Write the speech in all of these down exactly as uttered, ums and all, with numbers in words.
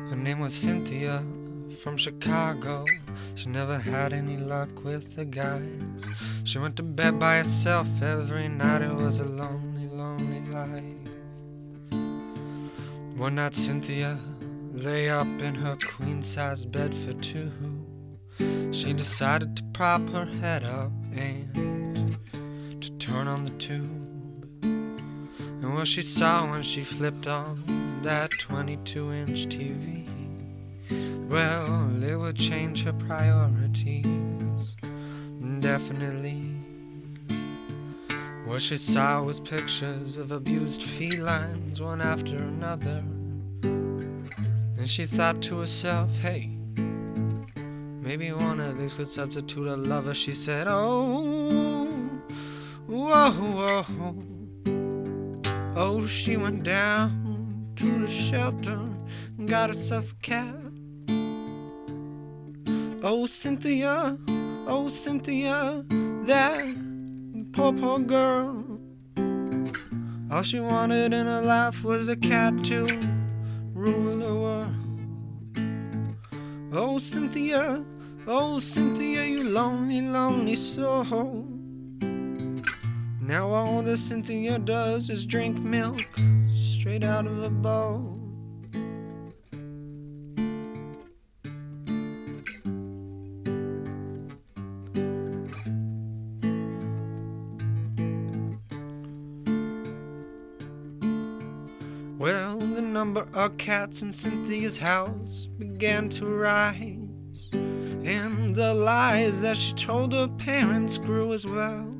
Her name was Cynthia, from Chicago. She never had any luck with the guys. She went to bed by herself every night. It was a lonely, lonely life. One night Cynthia lay up in her queen-size bed for two. She decided to prop her head up and to turn on the tube. And what she saw when she flipped on that twenty-two inch T V, well, it would change her priorities, definitely. What she saw was pictures of abused felines, one after another. Then she thought to herself, hey, maybe one of these could substitute a lover. She said, oh, whoa, whoa. Oh, she went down to the shelter and got herself a cat. Oh, Cynthia, oh, Cynthia, that poor, poor girl. All she wanted in her life was a cat to rule the world. Oh, Cynthia, oh, Cynthia, you lonely, lonely soul. Now all that Cynthia does is drink milk straight out of a bowl. Well, the number of cats in Cynthia's house began to rise, and the lies that she told her parents grew as well.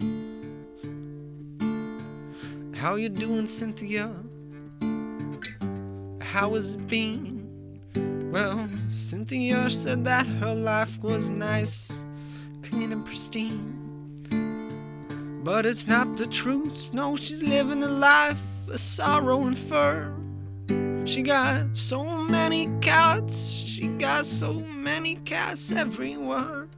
How you doing, Cynthia? How has it been? Well, Cynthia said that her life was nice, clean and pristine. But it's not the truth, no, she's living a life of sorrow and fur. She got so many cats, she got so many cats everywhere.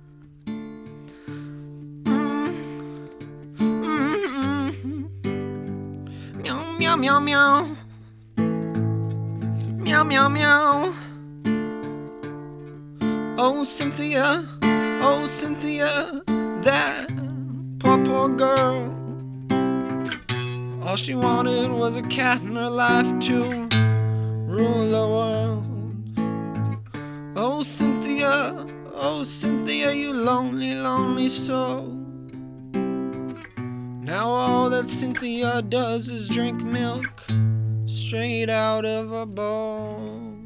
Meow, meow, meow. Meow, meow, meow. Oh, Cynthia, oh, Cynthia, that poor, poor girl. All she wanted was a cat in her life to rule the world. Oh, Cynthia, oh, Cynthia, you lonely, lonely soul. Now all that Cynthia does is drink milk straight out of a bowl.